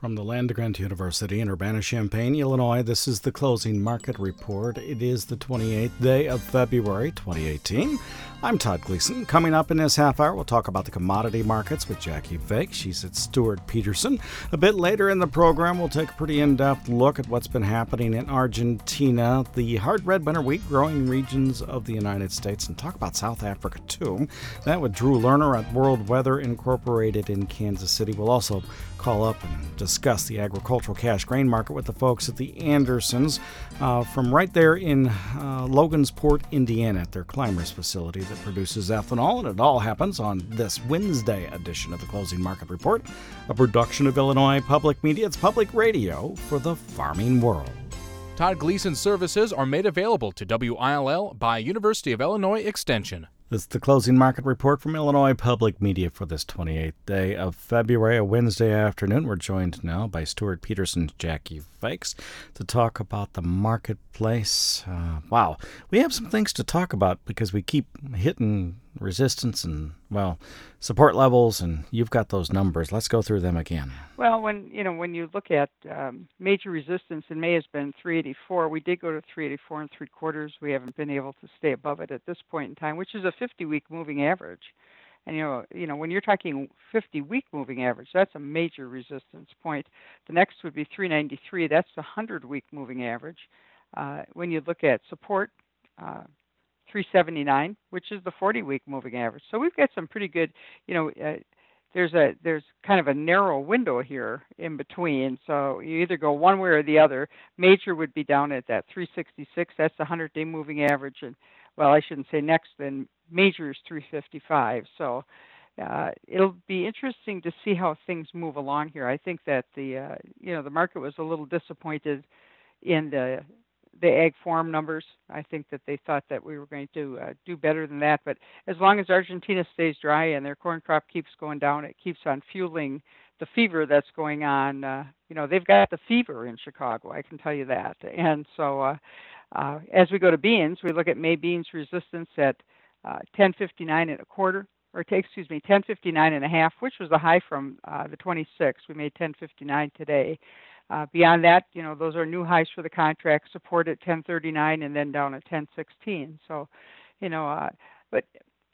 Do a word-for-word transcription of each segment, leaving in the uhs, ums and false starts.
From the Land-Grant University in Urbana-Champaign, Illinois, this is the Closing Market Report. It is the twenty-eighth day of February, twenty eighteen. I'm Todd Gleason. Coming up in this half hour, we'll talk about the commodity markets with Jackie Fake. She's at Stewart Peterson. A bit later in the program, we'll take a pretty in-depth look at what's been happening in Argentina, the hard red winter wheat growing regions of the United States, and talk about South Africa, too. That with Drew Lerner at World Weather Incorporated in Kansas City. We'll also call up and discuss the agricultural cash grain market with the folks at the Andersons uh, from right there in uh, Logansport, Indiana, at their Clymers facility that produces ethanol. And it all happens on this Wednesday edition of the Closing Market Report, a production of Illinois Public Media. It's public radio for the farming world. Todd Gleason's services are made available to W I L L by University of Illinois Extension. This is the Closing Market Report from Illinois Public Media for this twenty-eighth day of February, a Wednesday afternoon. We're joined now by Stewart Peterson's Jackie Fakes to talk about the marketplace. Uh, wow, we have some things to talk about because we keep hitting resistance and, well, support levels, and you've got those numbers. Let's go through them again. Well, when you know when you look at um, major resistance in May has been three eighty-four. We did go to three eighty-four and three quarters. We haven't been able to stay above it at this point in time, which is a fifty-week moving average. And you know, you know, when you're talking fifty-week moving average, that's a major resistance point. The next would be three ninety-three. That's the hundred-week moving average. Uh, when you look at support, uh, three seventy-nine, which is the forty-week moving average. So we've got some pretty good, you know. Uh, There's a there's kind of a narrow window here in between, so you either go one way or the other. Major would be down at that three sixty-six. That's the hundred-day moving average, and well, I shouldn't say next. Then major is three fifty-five. So uh, it'll be interesting to see how things move along here. I think that the uh, you know the market was a little disappointed in the the ag farm numbers. I think that they thought that we were going to uh, do better than that. But as long as Argentina stays dry and their corn crop keeps going down, it keeps on fueling the fever that's going on. Uh, you know, they've got the fever in Chicago, I can tell you that. And so uh, uh, as we go to beans, we look at May beans resistance at uh, ten fifty-nine and a quarter, or take, excuse me, ten fifty-nine and a half, which was the high from uh, the twenty-sixth. We made ten fifty-nine today. Uh, beyond that, you know, those are new highs for the contract, support at ten thirty-nine and then down at ten sixteen. So, you know, uh, but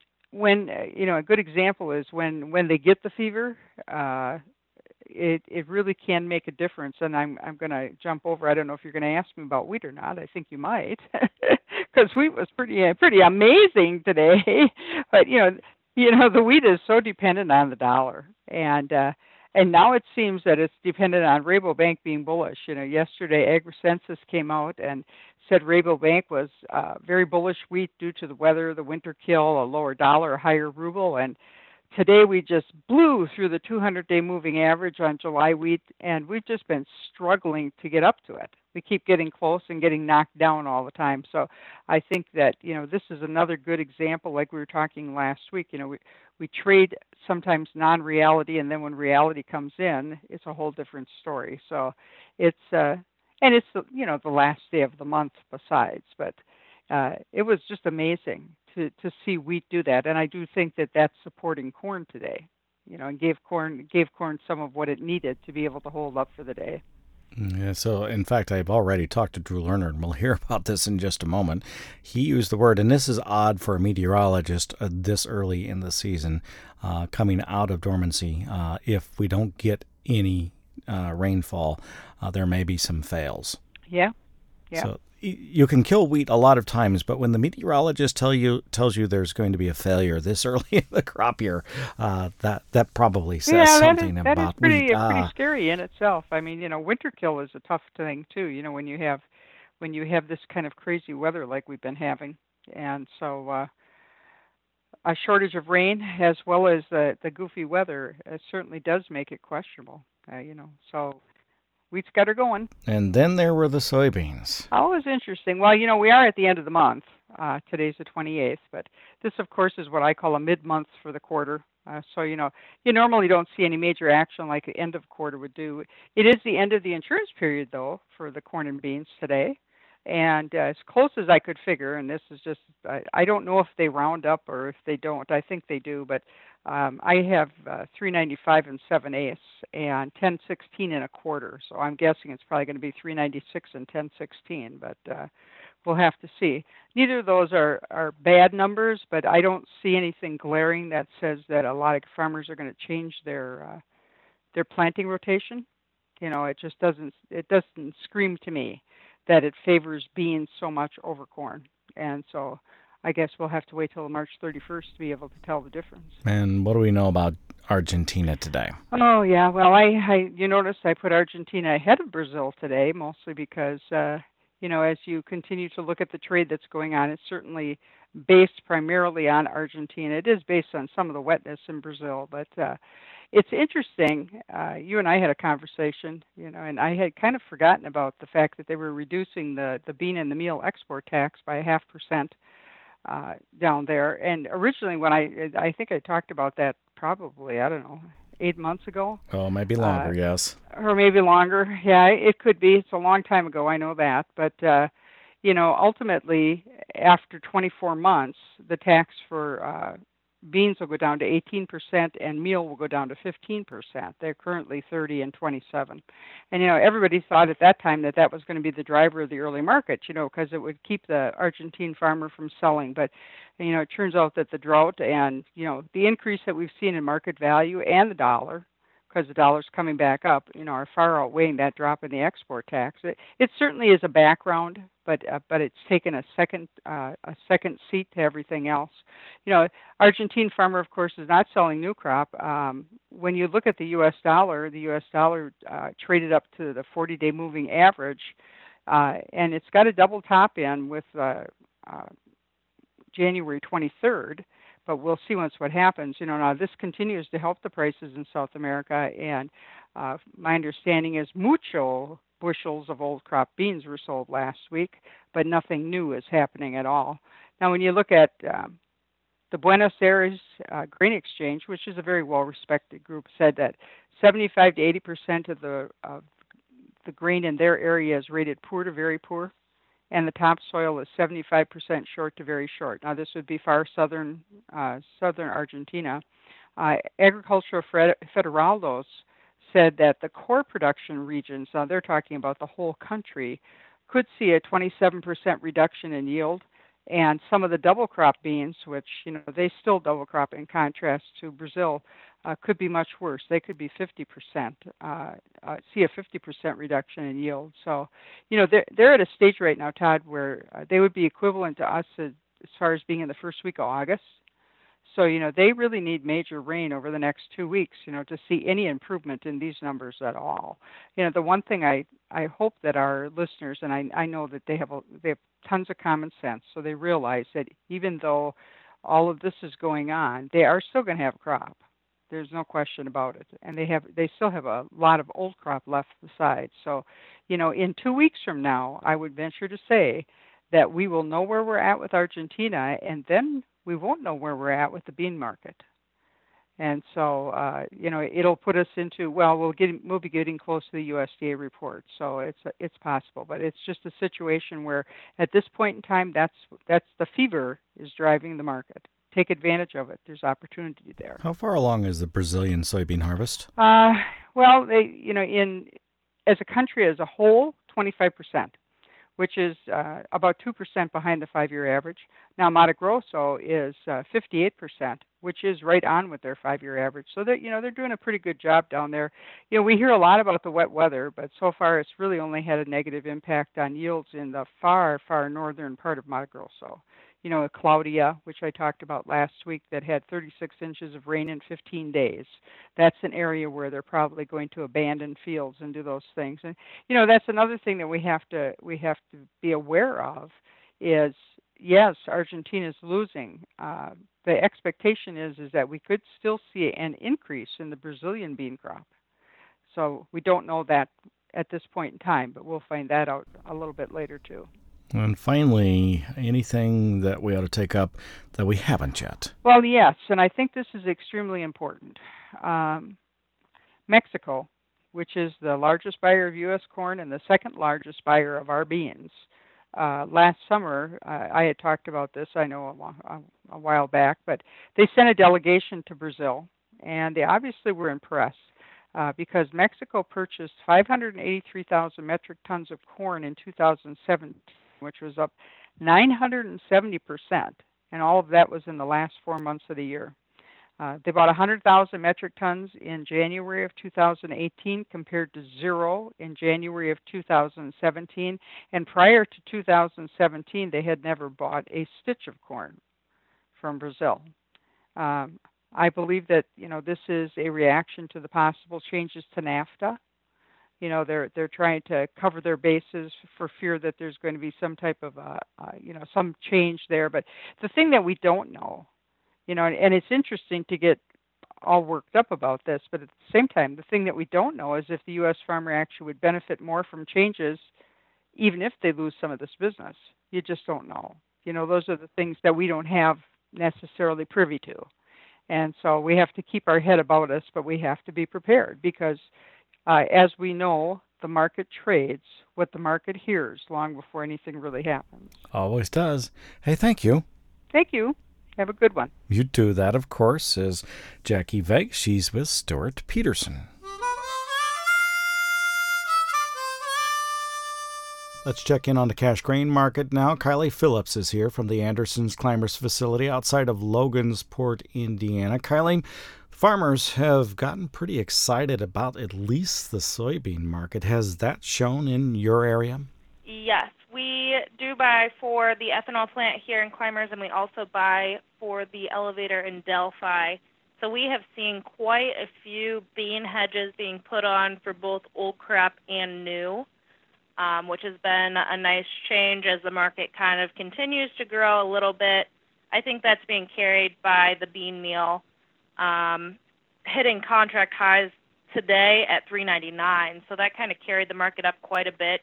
when, uh, you know, a good example is when, when they get the fever, uh, it it really can make a difference. And I'm I'm going to jump over. I don't know if you're going to ask me about wheat or not. I think you might, because wheat was pretty uh, pretty amazing today. But you know, you know, the wheat is so dependent on the dollar, and uh, And now it seems that it's dependent on Rabobank being bullish. You know, yesterday AgriCensus came out and said Rabobank was uh, very bullish wheat due to the weather, the winter kill, a lower dollar, a higher ruble. And today we just blew through the two hundred-day moving average on July wheat, and we've just been struggling to get up to it. We keep getting close and getting knocked down all the time. So I think that, you know, this is another good example, like we were talking last week. You know, we, we trade sometimes non-reality, and then when reality comes in, it's a whole different story. So it's, uh, and it's, you know, the last day of the month besides. But uh, it was just amazing to, to see wheat do that. And I do think that that's supporting corn today, you know, and gave corn, gave corn some of what it needed to be able to hold up for the day. Yeah, so in fact, I've already talked to Drew Lerner, and we'll hear about this in just a moment. He used the word, and this is odd for a meteorologist uh, this early in the season, uh, coming out of dormancy. Uh, if we don't get any uh, rainfall, uh, there may be some fails. Yeah, yeah. So you can kill wheat a lot of times, but when the meteorologist tell you tells you there's going to be a failure this early in the crop year, uh, that that probably says yeah, something that is, about that is pretty, wheat. pretty Uh, scary in itself. I mean, you know, winter kill is a tough thing too. You know, when you have when you have this kind of crazy weather like we've been having, and so uh, a shortage of rain as well as the the goofy weather uh, certainly does make it questionable. Uh, you know, so. Wheat's got her going. And then there were the soybeans. Always interesting. Well, you know, we are at the end of the month. Uh, today's the twenty-eighth, but this, of course, is what I call a mid-month for the quarter. Uh, so, you know, you normally don't see any major action like the end of quarter would do. It is the end of the insurance period, though, for the corn and beans today. And uh, as close as I could figure, and this is just, I, I don't know if they round up or if they don't. I think they do, but Um, I have uh, three ninety-five and seven eighths and ten sixteen and a quarter. So I'm guessing it's probably going to be three ninety-six and ten sixteen, but uh, we'll have to see. Neither of those are, are bad numbers, but I don't see anything glaring that says that a lot of farmers are going to change their uh, their planting rotation. You know, it just doesn't it doesn't scream to me that it favors beans so much over corn. And so I guess we'll have to wait till March thirty-first to be able to tell the difference. And what do we know about Argentina today? Oh, yeah. Well, I, I you notice I put Argentina ahead of Brazil today, mostly because, uh, you know, as you continue to look at the trade that's going on, it's certainly based primarily on Argentina. It is based on some of the wetness in Brazil, but uh, it's interesting. Uh, you and I had a conversation, you know, and I had kind of forgotten about the fact that they were reducing the, the bean and the meal export tax by a half percent. Uh, down there. And originally when I, I think I talked about that probably, I don't know, eight months ago. Oh, maybe longer, uh, yes. Or maybe longer. Yeah, it could be. It's a long time ago. I know that. But, uh, you know, ultimately, after twenty-four months, the tax for uh, beans will go down to eighteen percent and meal will go down to fifteen percent. They're currently thirty and twenty-seven. And, you know, everybody thought at that time that that was going to be the driver of the early market, you know, because it would keep the Argentine farmer from selling. But, you know, it turns out that the drought and, you know, the increase that we've seen in market value and the dollar, because the dollar's coming back up, you know, are far outweighing that drop in the export tax. It, it certainly is a background, but uh, but it's taken a second uh, a second seat to everything else. You know, Argentine farmer, of course, is not selling new crop. Um, when you look at the U S dollar, the U S dollar uh, traded up to the forty-day moving average, uh, and it's got a double top in with uh, uh, January twenty-third. But we'll see once what happens. You know, now this continues to help the prices in South America, and uh, my understanding is mucho bushels of old crop beans were sold last week, but nothing new is happening at all. Now, when you look at um, the Buenos Aires uh, Grain Exchange, which is a very well-respected group, said that seventy-five to eighty percent of the of the grain in their area is rated poor to very poor, and the topsoil is seventy-five percent short to very short. Now, this would be far southern uh, southern Argentina. Uh, Agricultural Federaldos said that the core production regions, now they're talking about the whole country, could see a twenty-seven percent reduction in yield. And some of the double crop beans, which, you know, they still double crop in contrast to Brazil, uh, could be much worse. They could be fifty percent, uh, uh, see a fifty percent reduction in yield. So, you know, they're, they're at a stage right now, Todd, where uh, they would be equivalent to us as, as far as being in the first week of August. So, you know, they really need major rain over the next two weeks, you know, to see any improvement in these numbers at all. You know, the one thing I, I hope that our listeners, and I, I know that they have, a, they have tons of common sense, so they realize that even though all of this is going on, they are still going to have a crop. There's no question about it. And they have, they still have a lot of old crop left aside. So, you know, in two weeks from now, I would venture to say that we will know where we're at with Argentina, and then we won't know where we're at with the bean market. And so, uh, you know, it'll put us into, well, we'll get, we'll be getting close to the U S D A report. So it's, it's possible, but it's just a situation where at this point in time, that's, that's the fever is driving the market. Take advantage of it. There's opportunity there. How far along is the Brazilian soybean harvest? Uh, well, they, you know, in, as a country as a whole, twenty-five percent. Which is uh, about two percent behind the five-year average. Now, Mato Grosso is uh, fifty-eight percent, which is right on with their five-year average. So, they're, you know, they're doing a pretty good job down there. You know, we hear a lot about the wet weather, but so far it's really only had a negative impact on yields in the far, far northern part of Mato Grosso. You know, Claudia, which I talked about last week, that had thirty-six inches of rain in fifteen days. That's an area where they're probably going to abandon fields and do those things. And, you know, that's another thing that we have to we have to be aware of is, yes, Argentina's losing. Uh, the expectation is, is that we could still see an increase in the Brazilian bean crop. So we don't know that at this point in time, but we'll find that out a little bit later, too. And finally, anything that we ought to take up that we haven't yet? Well, yes, and I think this is extremely important. Um, Mexico, which is the largest buyer of U S corn and the second largest buyer of our beans, uh, last summer, uh, I had talked about this, I know a, long, a, a while back, but they sent a delegation to Brazil, and they obviously were impressed uh, because Mexico purchased five hundred eighty-three thousand metric tons of corn in two thousand seventeen, which was up nine hundred seventy percent, and all of that was in the last four months of the year. Uh, they bought one hundred thousand metric tons in January of two thousand eighteen compared to zero in January of two thousand seventeen. And prior to two thousand seventeen, they had never bought a stitch of corn from Brazil. Um, I believe that, you know, this is a reaction to the possible changes to NAFTA. You know, they're they're trying to cover their bases for fear that there's going to be some type of, uh, uh, you know, some change there. But the thing that we don't know, you know, and, and it's interesting to get all worked up about this, but at the same time, the thing that we don't know is if the U S farmer actually would benefit more from changes, even if they lose some of this business. You just don't know. You know, those are the things that we don't have necessarily privy to. And so we have to keep our head about us, but we have to be prepared because, uh, as we know, the market trades what the market hears long before anything really happens. Always does. Hey, thank you. Thank you. Have a good one. You too. That, of course, is Jackie Veig. She's with Stuart Peterson. Let's check in on the cash grain market now. Kylie Phillips is here from the Andersons Climbers facility outside of Logansport, Indiana. Kylie, farmers have gotten pretty excited about at least the soybean market. Has that shown in your area? Yes, we do buy for the ethanol plant here in Climbers, and we also buy for the elevator in Delphi. So we have seen quite a few bean hedges being put on for both old crop and new. Um, which has been a nice change as the market kind of continues to grow a little bit. I think that's being carried by the bean meal, um, hitting contract highs today at three ninety-nine. So that kind of carried the market up quite a bit.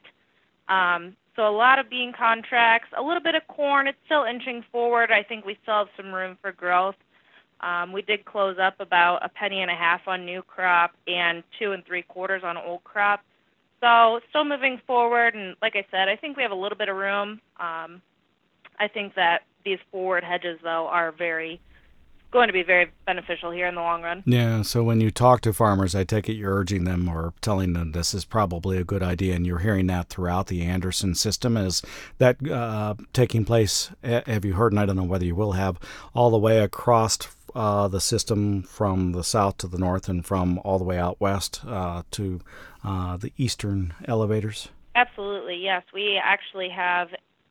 Um, so a lot of bean contracts, a little bit of corn. It's still inching forward. I think we still have some room for growth. Um, we did close up about a penny and a half on new crop and two and three quarters on old crop. So still moving forward, and like I said, I think we have a little bit of room. Um, I think that these forward hedges, though, are very going to be very beneficial here in the long run. Yeah, so when you talk to farmers, I take it you're urging them or telling them this is probably a good idea, and you're hearing that throughout the Anderson system. Is that uh, taking place, have you heard, and I don't know whether you will have, all the way across uh, the system from the south to the north and from all the way out west uh, to uh, the eastern elevators? Absolutely, yes. We actually have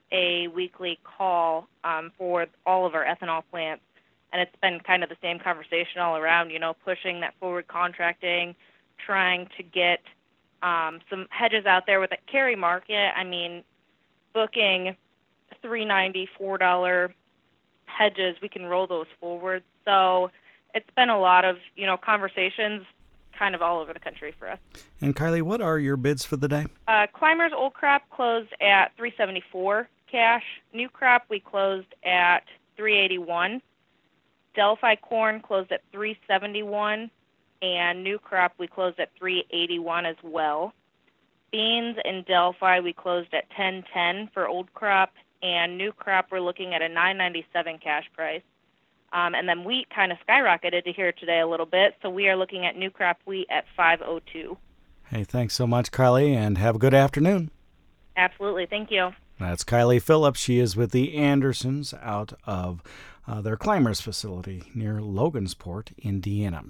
a weekly call um, for all of our ethanol plants, and it's been kind of the same conversation all around, you know, pushing that forward contracting, trying to get um, some hedges out there with a carry market. I mean, booking three ninety, four dollars hedges, we can roll those forward. So it's been a lot of, you know, conversations kind of all over the country for us. And Kylie, what are your bids for the day? Uh, Climbers Old Crop closed at three seventy-four cash. New Crop we closed at three eighty-one. Delphi Corn closed at three seventy-one, and New Crop we closed at three eighty-one as well. Beans in Delphi we closed at ten ten for Old Crop, and New Crop we're looking at a nine ninety-seven cash price. Um, and then wheat kind of skyrocketed to here today a little bit, so we are looking at New Crop wheat at five oh two. Hey, thanks so much, Kylie, and have a good afternoon. Absolutely. Thank you. That's Kylie Phillips. She is with the Andersons out of uh, their Climbers facility near Logansport, Indiana.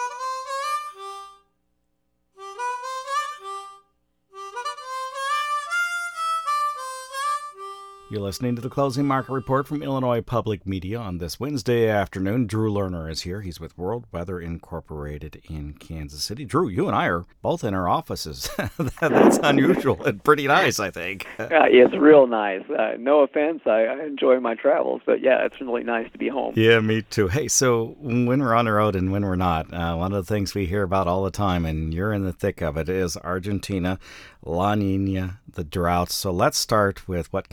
You're listening to the Closing Market Report from Illinois Public Media on this Wednesday afternoon. Drew Lerner is here. He's with World Weather Incorporated in Kansas City. Drew, you and I are both in our offices. That's unusual and pretty nice, I think. Uh, it's real nice. Uh, no offense, I, I enjoy my travels, but yeah, it's really nice to be home. Yeah, me too. Hey, so when we're on the road and when we're not, uh, one of the things we hear about all the time, and you're in the thick of it, is Argentina, La Nina, the drought. So let's start with what conditions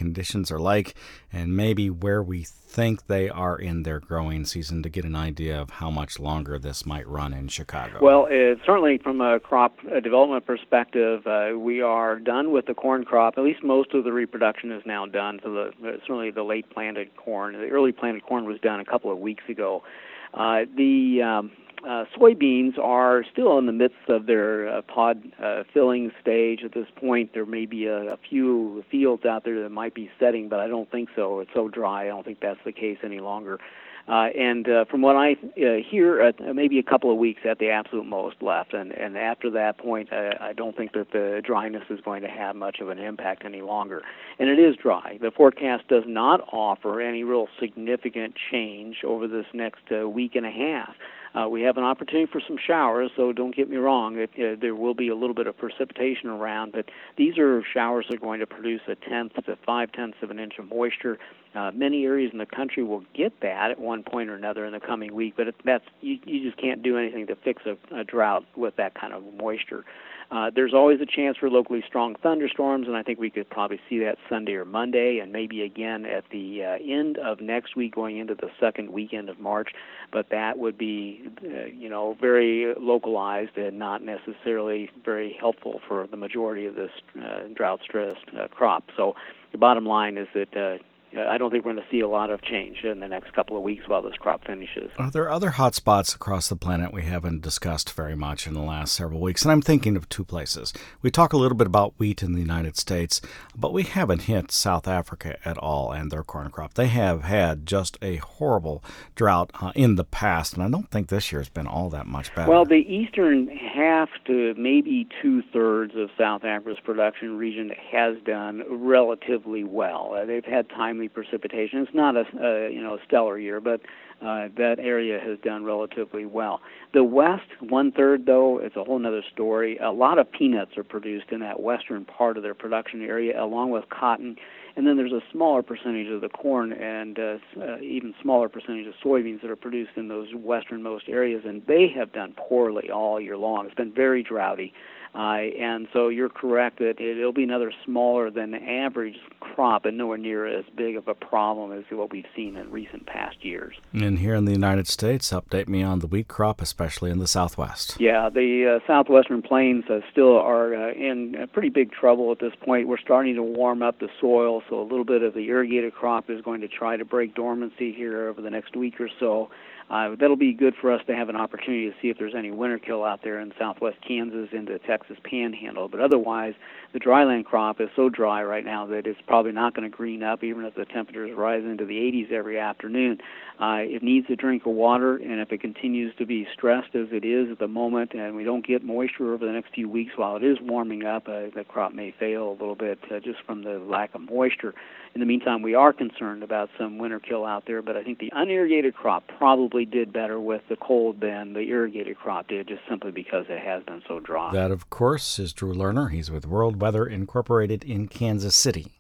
conditions are like, and maybe where we think they are in their growing season to get an idea of how much longer this might run in Chicago? Well, uh, certainly from a crop uh, development perspective, uh, we are done with the corn crop. At least most of the reproduction is now done. So the, uh, certainly the late planted corn, the early planted corn was done a couple of weeks ago. Uh, the um, uh, soybeans are still in the midst of their uh, pod uh, filling stage at this point. There may be a, a few fields out there that might be setting, but I don't think so. It's so dry. I don't think that's the case any longer. Uh, and uh, from what I uh, hear, uh, maybe a couple of weeks at the absolute most left. And, and after that point, uh, I don't think that the dryness is going to have much of an impact any longer. And it is dry. The forecast does not offer any real significant change over this next uh, week and a half. Uh, we have an opportunity for some showers, so don't get me wrong. It, uh, there will be a little bit of precipitation around, but these are showers that are going to produce a tenth to five-tenths of an inch of moisture. Uh, many areas in the country will get that at one point or another in the coming week, but it, that's you, you just can't do anything to fix a, a drought with that kind of moisture. Uh, there's always a chance for locally strong thunderstorms, and I think we could probably see that Sunday or Monday, and maybe again at the uh, end of next week going into the second weekend of March. But that would be, uh, you know, very localized and not necessarily very helpful for the majority of this uh, drought-stressed uh, crop. So the bottom line is that uh, I don't think we're going to see a lot of change in the next couple of weeks while this crop finishes. Are there other hot spots across the planet we haven't discussed very much in the last several weeks? And I'm thinking of two places. We talk a little bit about wheat in the United States, but we haven't hit South Africa at all and their corn crop. They have had just a horrible drought uh, in the past, and I don't think this year has been all that much better. Well, the eastern half to maybe two-thirds of South Africa's production region has done relatively well. Uh, they've had timely precipitation. It's not a uh, you know a stellar year, but uh, that area has done relatively well. The west, one third though, it's a whole other story. A lot of peanuts are produced in that western part of their production area, along with cotton. And then there's a smaller percentage of the corn and uh, uh, even smaller percentage of soybeans that are produced in those westernmost areas, and they have done poorly all year long. It's been very droughty. Uh, and so you're correct that it'll be another smaller than average crop and nowhere near as big of a problem as what we've seen in recent past years. And here in the United States, update me on the wheat crop, especially in the Southwest. Yeah, the uh, southwestern plains uh, still are uh, in uh, pretty big trouble at this point. We're starting to warm up the soil, so a little bit of the irrigated crop is going to try to break dormancy here over the next week or so. Uh, that'll be good for us to have an opportunity to see if there's any winter kill out there in southwest Kansas into Texas Panhandle. But otherwise, the dryland crop is so dry right now that it's probably not going to green up even if the temperatures rise into the eighties every afternoon. Uh, it needs a drink of water, and if it continues to be stressed as it is at the moment and we don't get moisture over the next few weeks while it is warming up, uh, the crop may fail a little bit uh, just from the lack of moisture. In the meantime, we are concerned about some winter kill out there, but I think the unirrigated crop probably did better with the cold than the irrigated crop did, just simply because it has been so dry. That, of course, is Drew Lerner. He's with World Weather Incorporated in Kansas City.